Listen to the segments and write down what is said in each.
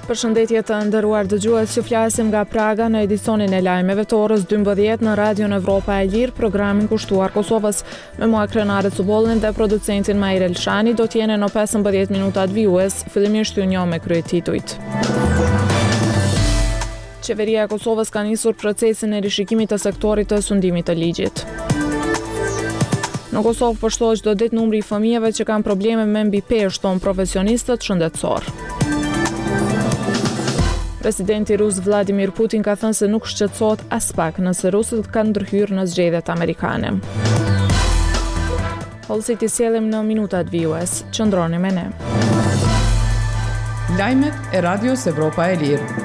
Përshëndetje të nderuar dëgjues, që flasim nga Praga në edicionin e lajmeve të orës 12 në Radion Evropa e Lirë, programin kushtuar Kosovës. Me mua krenare Cubollin dhe producentin Mair Elshani do t'jene në 15 minutat vijues, fillimisht ju njoh me kryetitujt. Qeveria e Kosovës ka nisur procesin e rishikimit të sektorit të sundimit të ligjit. Në Kosovë përshtohet çdo ditë numri i fëmijëve që kanë probleme me mbi peshë, thon profesionistët shëndetësor. Presidenti rus Vladimir Putin ka thënë se nuk shqetësohet as pak nëse rusët kanë ndërhyrë në zgjedhjet amerikane. Hollësi t'i sjellim në minutat vijues. Qëndroni me ne. Lajmet e Radios Evropa e Lirë.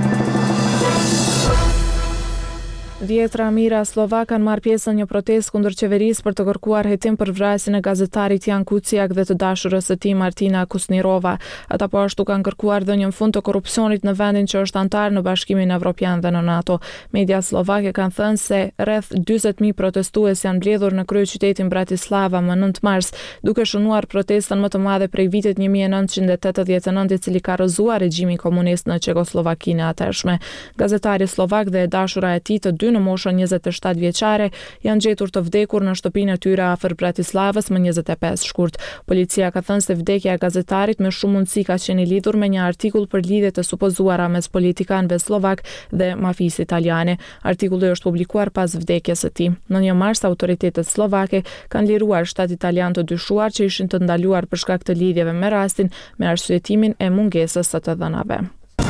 Dhjetra mijëra slovak kanë marrë pjesë në një protestë kundër qeverisë për të kërkuar hetim për vrasjen e gazetarit Jan Kuciak dhe të dashurës së tij Martina Kusnirova. Ata po ashtu kanë kërkuar dhënien fund të korrupsionit në vendin që është antar në Bashkimin Evropian dhe në NATO. Media slovake kanë thënë se rreth 40.000 protestues janë mbledhur në kryeqytetin Bratislava më 9 mars, duke shënuar protestën më të madhe prej vitit 1989, i cili ka rrëzuar regjimin komunist në Çekoslovakinë e atërshme. Gazetari slovak dhe e dashura e tij të dy në moshën 27 vjeçare janë gjetur të vdekur në shtëpinë e tyre afër Bratislavës më 25 shkurt. Policia ka thënë se vdekja e gazetarit me shumë mundësi ka qenë lidhur me një artikull për lidhje të supozuara mes politikanëve slovak dhe mafisë italiane. Artikulli është publikuar pas vdekjes së tij. Në 1 mars autoritetet slovake kanë liruar 7 italianë të dyshuar që ishin të ndaluar për shkak të lidhjeve me rastin, me arsyetimin e mungesës së të dhënave.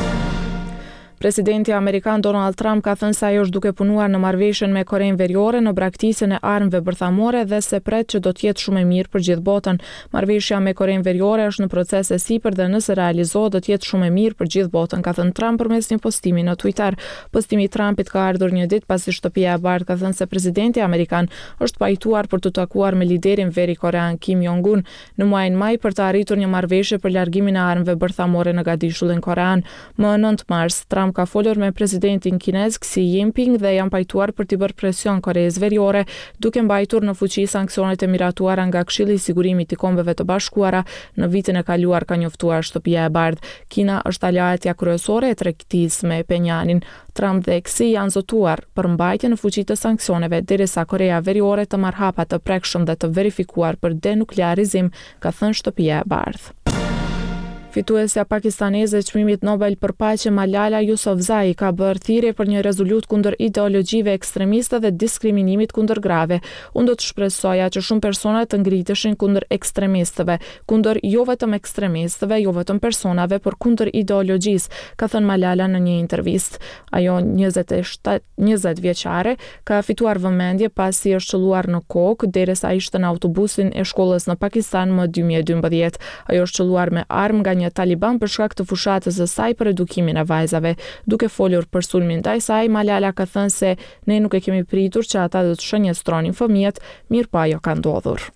Presidenti amerikan Donald Trump ka thënë se ajo është duke punuar në marrëveshjen me Korenë Veriore në braktisjen e armëve bërthamore dhe se pret që do të jetë shumë e mirë për gjithë botën. Marrëveshja me Korenë Veriore është në proces e sipër dhe nëse realizohet do të jetë shumë e mirë për gjithë botën, ka thënë Trump përmes një postimi në Twitter. Postimi i Trumpit ka ardhur një ditë pasi Shtëpia e Bardhë ka thënë se presidenti amerikan është pajtuar për të takuar me liderin Veri-Korean Kim Jong-un në muajin maj për të arritur një marrëveshje për largimin e armëve bërthamore në Gadishullin Korean. Më 9 mars Trump ka folur me presidentin kinez Xi Jinping dhe janë pajtuar për t'i bërë presion Koreas Veriore, duke mbajtur në fuqi sanksionet e miratuara nga Këshilli i Sigurimit i Kombeve të Bashkuara. Në vitin e kaluar ka njoftuar Shtëpia e Bardhë. Kina është aleatja kryesore e tregtisë me Penjanin. Trump dhe Xi janë zotuar për mbajtje në fuqi të sanksioneve derisa Korea Veriore të marrë hapa të prekshëm dhe të verifikuar për denuklearizim, ka thënë Shtëpia e Bardhë. Fituesja pakistaneze e çmimit Nobel për paqe Malala Yousafzai ka bërë thirrje për një rezolutë kundër ideologjive ekstremiste dhe diskriminimit kundër grave. Unë do të shpresoja që shumë persona të ngriteshin kundër ekstremistëve, kundër jo vetëm ekstremistëve, jo vetëm personave, por kundër ideologjisë, ka thënë Malala në një intervistë. Ajo 20 vjeçare ka fituar vëmendje pasi është qelluar në kokë derisa ishte në autobusin e shkollës në Pakistan më 2012. Ajo është qelluar me armë nga një taliban për shkak të fushatës së saj për edukimin e vajzave. Duke folur për sulmin ndaj saj, Malala ka thënë se ne nuk e kemi pritur që ata do të shënjestronin fëmijët, mirë pa ajo ka ndodhur.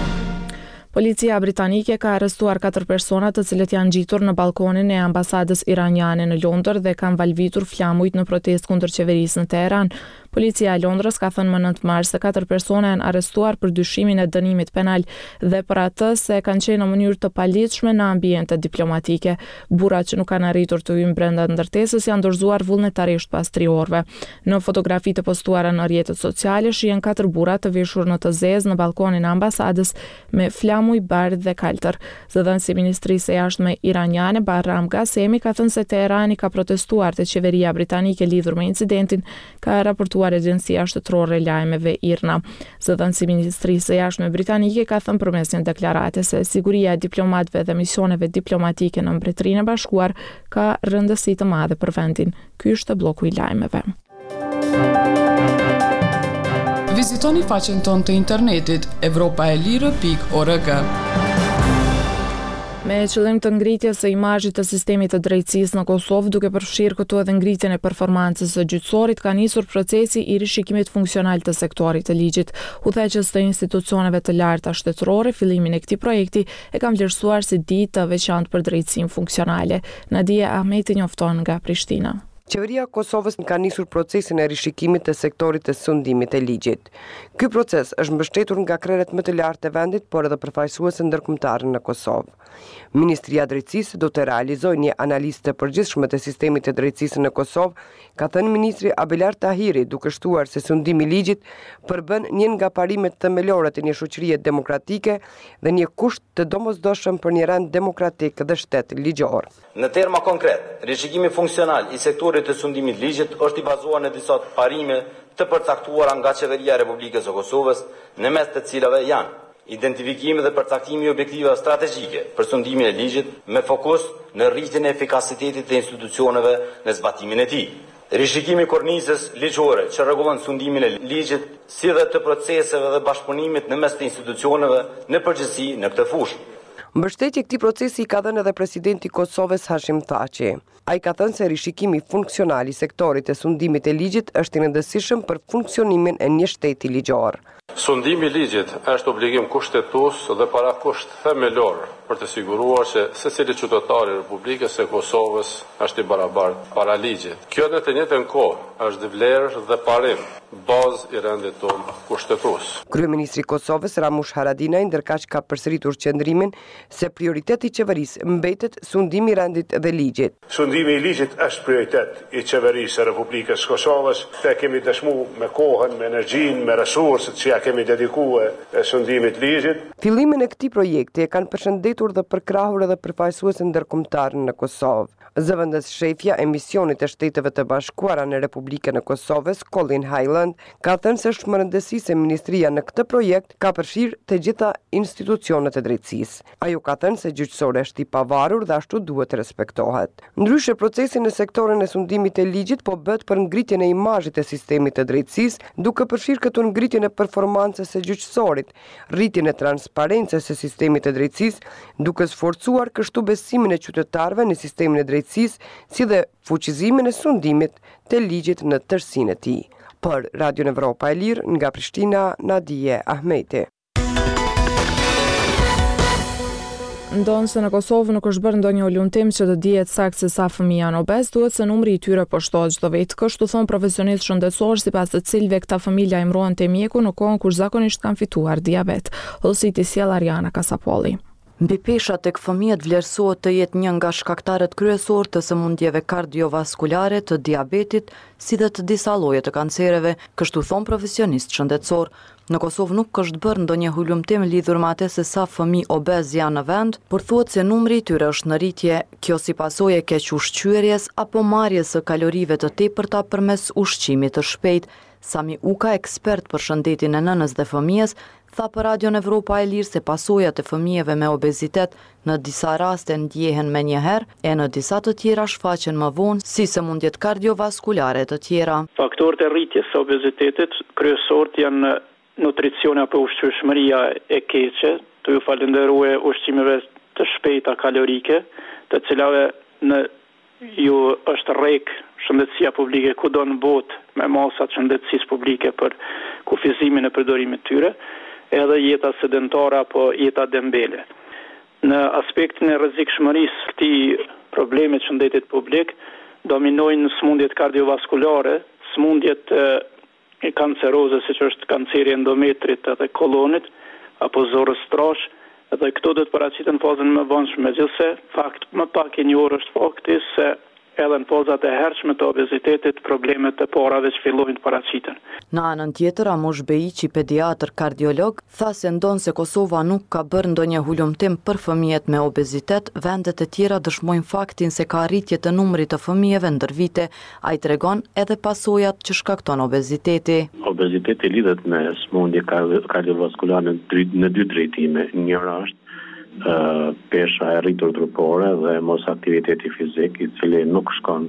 Policia britanike ka arrestuar 4 persona të cilët janë ngjitur në balkonin e ambasadës iraniane në Londër dhe kanë valvitur flamujt në protestë kundër qeverisë në Teheran. Policia e Londrës ka thënë më 9 mars se 4 persona janë arrestuar për dyshimin e dënimit penal dhe për atë se kanë qenë në mënyrë të paligjshme në ambiente diplomatike. Burrat që nuk kanë arritur të hyjnë brenda ndërtesës janë dorëzuar vullnetarisht pas 3 orëve. Në fotografitë postuara në rrjetet sociale shihen 4 burra të veshur në të zezë në balkonin e ambasadës me flamuj bardhë dhe kaltër. Zëdhënësi i Ministrisë së Jashtme iraniane Bahram Ghasemi ka thënë se Teherani ka protestuar te qeveria britanike lidhur me incidentin, ka raportuar Agjencia Shtetërore e Lajmeve IRNA. Zëdhënësi i Ministrisë së Jashtme britanike ka thënë përmes një deklarate se siguria e diplomatëve dhe misioneve diplomatike në Mbretërinë e Bashkuar ka rëndësi të madhe për vendin. Ky është bloku i lajmeve. Vizitoni faqen tonë të internetit evropaelire.org. Me qëllim të ngritjes së imazhit të sistemit të drejtësisë në Kosovë, duke përfshirë këtu edhe ngritjen e performancës së gjyqësorit, ka nisur procesi i rishikimit funksional të sektorit të ligjit. Udhëheqës të institucioneve të larta shtetërore, fillimin e këtij projekti e kanë vlerësuar si ditë të veçantë për drejtësinë funksionale. Nadia Ahmeti njofton nga Prishtina. Qeveria e Kosovës ka nisur procesin e rishikimit të sektorit të sundimit të ligjit. Ky proces është mbështetur nga krerët më të lartë të vendit, por edhe përfaqësuese ndërkombëtarë në Kosovë. Ministria e Drejtësisë do të realizojë një analizë të përgjithshme të sistemit të drejtësisë në Kosovë, ka thënë ministri Abelar Tahiri, duke shtuar se sundimi i ligjit përbën një nga parimet themelore të një shoqërie demokratike dhe një kusht të domosdoshëm për një rend demokratik dhe shtet ligjor. Në terma konkret, rishikimi funksional i sektorit të sundimit ligjit është i bazuar në disa parime të përcaktuara nga Qeveria e Republikës së Kosovës, në mes të cilave janë identifikimi dhe përcaktimi i objektivave strategjike për sundimin e ligjit me fokus në rritjen e efikasitetit të institucioneve në zbatimin e tij. Rishikimi i kornizës ligjore që rregullon sundimin e ligjit, si dhe të proceseve dhe bashkëpunimit në mes të institucioneve në përgjithësi në këtë fushë. Mbështetje këtij procesi ka dhënë edhe presidenti i Kosovës Hashim Thaçi. Ai ka thënë se rishikimi funksional i sektorit të sundimit të ligjit është i rëndësishëm për funksionimin e një shteti ligjor. Sundimi i ligjit është obligim kushtetues dhe parakusht themelor për të siguruar se secili qytetar i Republikës së Kosovës është i barabartë para ligjit. Kjo në të njëjtën kohë është vlerë dhe parim, bazë i rendit tonë kushtetues. Kryeministri i Kosovës Ramush Haradinaj ndërkaq ka përsëritur qëndrimin se prioriteti i qeverisë mbetet sundimi i rendit dhe ligjit. Sundimi i ligjit është prioritet i qeverisë së Republikës së Kosovës. Ne kemi dëshmuar me kohën, me energjinë, me resurset që ja kemi dedikuar sundimit ligjit. Fillimin e këtij projekti e kanë përshëndetur dhe përkrahur edhe përfaqësuesë ndërkombëtarë në Kosovë. Zëvendës shefja e misionit të Shteteve të Bashkuara në Republikën e Kosovës, Colin Highland, ka thënë se është më rëndësi se ministria në këtë projekt ka përfshirë të gjitha institucionet e drejtësisë. Ajo ka thënë se gjyqësori është i pavarur dhe ashtu duhet të respektohet. Ndryshe, procesi në sektorin e sundimit të ligjit po bëhet për ngritjen e imazhit të sistemit të drejtësisë, duke përfshirë këtu ngritjen e performancës së gjyqësorit, rritjen e transparencës së sistemit të drejtësisë, duke sforcuar kështu besimin e qytetarëve në sistemin e drejtësisë, si dhe fuqizimin e sundimit të ligjit në tërësinë e tij. Për Radio Evropa e Lirë, nga Prishtina, Nadije Ahmeti. Ndonë se në Kosovë nuk është bërë ndonjë ulumtim që të dihet saktë se sa fëmijë janë obez, duhet se numri i tyre po shtohet çdo vit. Kështu thon profesionistë shëndetësor, sipas të cilëve këta familja imrohen te mjeku në kohën kur zakonisht kanë fituar diabet. Hollësiti sjell Ariana Kasapolli. Mbi pesha tek fëmijët vlerësohet të jetë një nga shkaktarët kryesor të sëmundjeve kardiovaskulare, të diabetit, si dhe të disa lloje të kancereve, kështu thon profesionist shëndetësor. Në Kosovë nuk është bërë ndonjë ulumtim lidhur me atë se sa fëmijë obez janë në vend, por thuhet se numri i tyre është në rritje, kjo si pasojë e keq ushqyerjes apo marrjes së kalorive të tepërta përmes ushqimit të shpejtë. Sami Uka, ekspert për shëndetin e nënës dhe fëmijës, tha për Radio Evropa e Lirë se pasojat e fëmijëve me obezitet në disa raste ndjehen menjëherë e në disa të tjera shfaqen më vonë, si sëmundjet kardiovaskulare të tjera. Faktorët e rritjes së obezitetit kryesorët janë nutricioni apo ushqyeshmëria e keqe, të ju falenderoj ushqimeve të shpejta kalorike, të cilave në ju është rrek shëndetësia publike kudo në botë me masat shëndetësisë publike për kufizimin e përdorimit tyre, edhe jeta sedentare apo jeta dembele. Në aspektin e rrezikshmërisë të këtij problemit shëndetit publik, dominojnë sëmundjet kardiovaskulare, sëmundjet e kanceroze, siç është kanceri endometrit edhe kolonit, apo zorrës trash, edhe këto do të paraqiten fazën më vonshme, megjithse fakt më pak i njohur është fakti se edhe në fazat e hershme të obezitetit, problemet e parave që fillojnë të paraqiten. Në anën tjetër, Amush Bejiqi, pediatër kardiolog, tha se ndonë se Kosova nuk ka bërë ndonjë ulumtim për fëmijët me obezitet, vendet e tjera dëshmojnë faktin se ka rritje të numrit të fëmijëve ndër vite, ai tregon edhe pasojat që shkakton obeziteti. Obeziteti lidhet me sëmundje kardiovaskulare në dy drejtime. Njëra është pesha e rritur trupore dhe mos aktiviteti fizik, i cili nuk shkon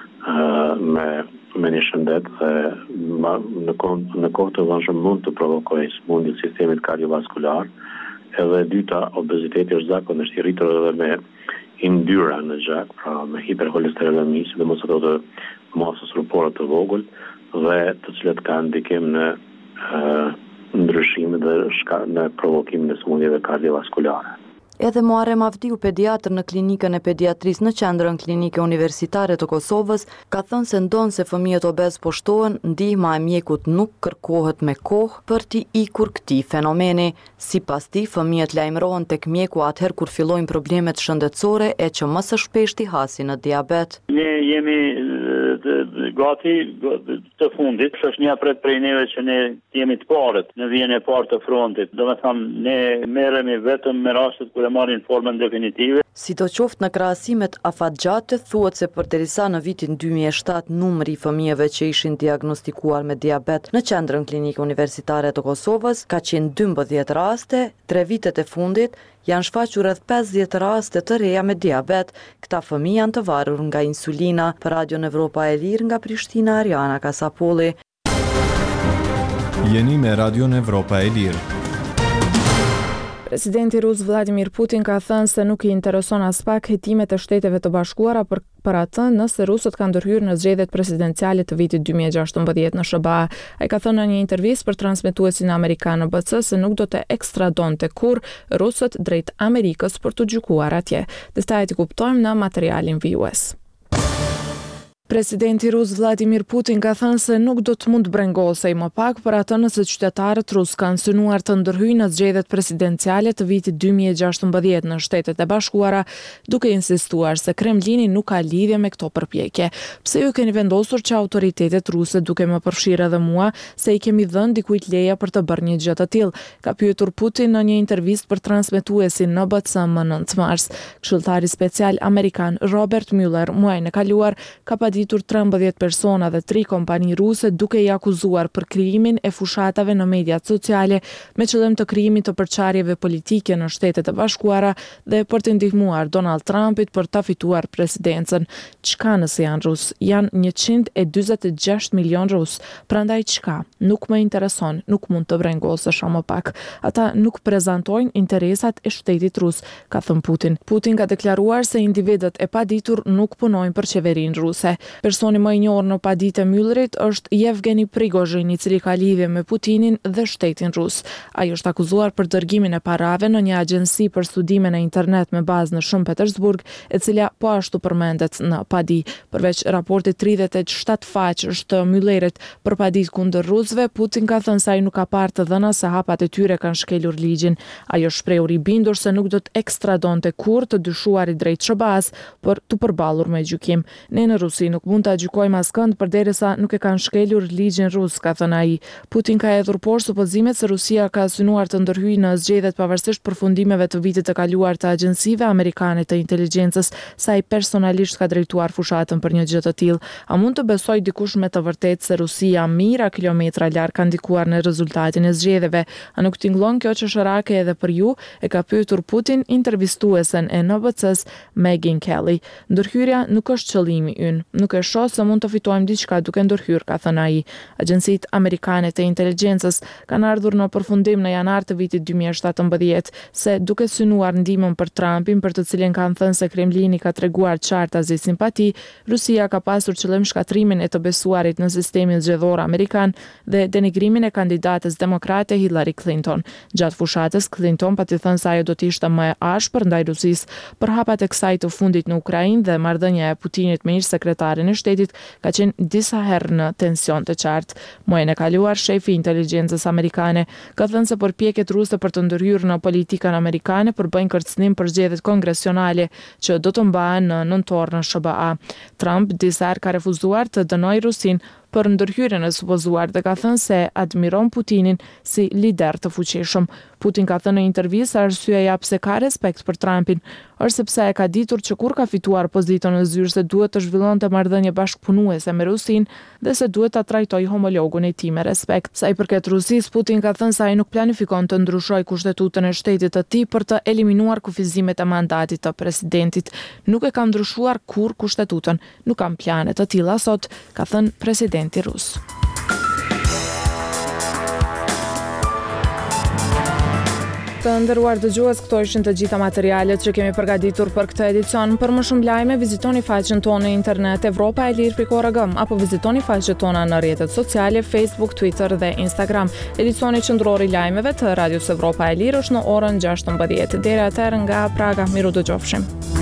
me një shëndet dhe në kohë të vonshme mund të provokojë sëmundje të sistemit kardiovaskular. Edhe dyta, obeziteti është zakonisht i rritur edhe me yndyra në gjak, pra me hiperkolesterolemi, sidomos ato të masës trupore të vogël dhe të cilat kanë ndikim në ndryshimin dhe në provokimin e sëmundjeve kardiovaskulare. Edhe Muharrem Avdiu, pediatër në klinikën e pediatrisë në qendrën klinike universitare të Kosovës, ka thënë se ndonë se fëmijët obez po shtohen, ndihma e mjekut nuk kërkohet me kohë për t'i ikur këtij fenomeni. Sipas tij, fëmijët lajmërohen tek mjeku atëherë kur fillojnë problemet shëndetësore e që më së shpeshti hasin në diabet. Ne jemi gati të fundit, shoqënia pret prej neve që ne jemi të parët në vijën e parë të frontit. Domethënë ne merremi vetëm me rastet kur e marrin formën definitive. Sidoqoftë në krahasimet afatgjate thuhet se përderisa në vitin 2007 numri i fëmijëve që ishin diagnostikuar me diabet në qendrën klinike universitare të Kosovës ka qenë 12 raste, 3 vitet e fundit janë shfaqur rreth 50 raste të reja me diabet. Këta fëmijë janë të varur nga insulina. Për Radion Evropa e Lirë nga Prishtina, Ariana Kasapolli. Jeni me Radion Evropa e Lirë. Presidenti rus Vladimir Putin ka thënë se nuk i intereson as pak hetimet e Shteteve të Bashkuara për atë nëse rusët kanë ndërhyrë në zgjedhjet presidenciale të vitit 2016 në SBA. Ai ka thënë në një intervistë për transmetuesin amerikan NBC se nuk do të ekstradonte kurrë rusët drejt Amerikës për të gjykuar atje. Detajet i kuptojmë në materialin vijues. Presidenti rus Vladimir Putin ka thënë se nuk do të mund brengosej më pak për atë nëse qytetarët rus kanë synuar të ndërhyjnë në zgjedhjet presidenciale të vitit 2016 në Shtetet e Bashkuara, duke insistuar se Kremlini nuk ka lidhje me këto përpjekje. Pse ju keni vendosur që autoritetet ruse, duke më përfshirë edhe mua, se i kemi dhënë dikujt leje për të bërë një gjë të tillë? Ka pyetur Putin në një intervistë për transmetuesin NBC më 9 mars. Këshilltari special amerikan Robert Mueller muajin e kaluar ka ditur 13 persona dhe 3 kompani ruse duke i akuzuar për krijimin e fushatave në mediat sociale me qëllim të krijimit të përçarjeve politike në Shtetet e Bashkuara dhe për të ndihmuar Donald Trumpit për ta fituar presidencën. Çka nëse janë rus? Janë 146 milion rus. Prandaj çka? Nuk më intereson, nuk mund të brengosesh më pak. Ata nuk prezantojnë interesat e shtetit rus, ka thënë Putin. Putin ka deklaruar se individët e paditur nuk punojnë për qeverinë ruse. Personi më i njohur në paditë e Müllerit është Yevgeni Prigozhin, i cili ka lidhje me Putinin dhe shtetin rus. Ai është akuzuar për dërgimin e parave në një agjenci për studime në internet me bazë në Shën Petersburg, e cila po ashtu përmendet në padi. Përveç raportit 37 faqesh të Müllerit për paditë kundër rusëve, Putin ka thënë se ai nuk ka parë të dhëna se hapat e tyre kanë shkelur ligjin. Ai është shprehur i bindur se nuk do të ekstradonte kurrë të dyshuarit drejt SBA-s për të përballur me gjykim. Ne në Rusi nuk mund ta gjykojmë askënd përderisa nuk e kanë shkelur ligjin rus, ka thënë ai. Putin ka hedhur poshtë supozimet se Rusia ka synuar të ndërhyjë në zgjedhjet pavarësisht përfundimeve të vitit të kaluar të agjencive amerikane të inteligjencës, sa ai personalisht ka drejtuar fushatën për një gjë të tillë. A mund të besoj dikush me të vërtetë se Rusia mijëra kilometra larg ka ndikuar në rezultatin e zgjedhjeve? A nuk tingëllon kjo çështërake edhe për ju? E ka pyetur Putin intervistuesen e NBC-s Megyn Kelly. Ndërhyrja nuk është qëllimi ynë. Nuk e shoh se mund të fitojmë diçka duke ndërhyrë, ka thënë ai. Agjencitë amerikane të inteligjencës kanë ardhur në përfundim në janar të vitit 2017 se duke synuar ndihmën për Trumpin, për të cilën kanë thënë se Kremlini ka treguar qartazi simpati, Rusia ka pasur qëllim shkatrimin e të besuarit në sistemin zgjedhor amerikan dhe denigrimin e kandidates demokrate Hillary Clinton. Gjatë fushatës, Clinton pati thënë se ajo do të ishte më e ashpër ndaj Rusisë për hapat e kësaj të fundit në Ukrainë dhe marrëdhënia e Putinit me ish sekretarin e shtetit ka qenë disa herë në tension të qartë. Muajin e kaluar, shefi i inteligjencës amerikane ka thënë se përpjekjet ruse për të ndërhyrë në politikën amerikane përbëjnë kërcënim për zgjedhjet kongresionale që do të mbahen në nëntor në SBA. Trump disa herë ka refuzuar të dënojë Rusin për ndërhyrjen e supozuar dhe ka thënë se admiron Putinin si lider të fuqishëm. Putin ka thënë në intervistë se arsyeja pse ka respekt për Trumpin është sepse e ka ditur që kur ka fituar pozitën në zyrë se duhet të zhvillonte marrëdhënie bashkëpunuese me Rusin dhe se duhet ta trajtojë homologun e tij me respekt. Sa i përket Rusisë, Putin ka thënë se ai nuk planifikon të ndryshojë kushtetutën e shtetit të tij për të eliminuar kufizimet e mandatit të presidentit. Nuk e ka ndryshuar kurrë kushtetutën, nuk kam plane të tilla sot, ka thënë presidenti rus. Të nderuar dëgjues, këto ishin të gjitha materialet që kemi përgatitur për këtë edicion. Për më shumë lajme, vizitoni faqen tonë në internet evropaelir.org apo vizitoni faqet tona në rrjetet sociale Facebook, Twitter dhe Instagram. Edicioni qendror i lajmeve të Radios Evropa e Lirë është në orën 16:00. Deri atëherë nga Praga, miru dëgjofshim.